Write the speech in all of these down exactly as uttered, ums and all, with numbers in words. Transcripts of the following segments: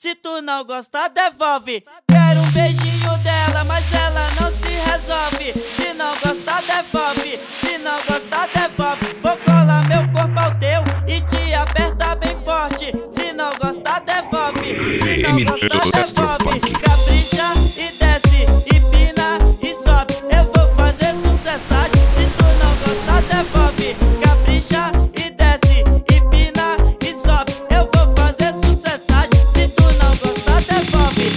Se tu não gostar, devolve. Quero um beijinho dela, mas ela não se resolve. Se não gostar, devolve. Se não gostar, devolve. Vou colar meu corpo ao teu e te apertar bem forte. Se não gostar, devolve. Se não gostar, devolve. Capricha e desce, empina e sobe. Eu vou fazer sucessagem. Se tu não gostar, devolve. Capricha e desce, empina e sobe. Eu vou fazer sucessagem. Se tu não gostar, devolve.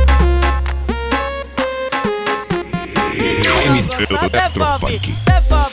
Devolve, devolve.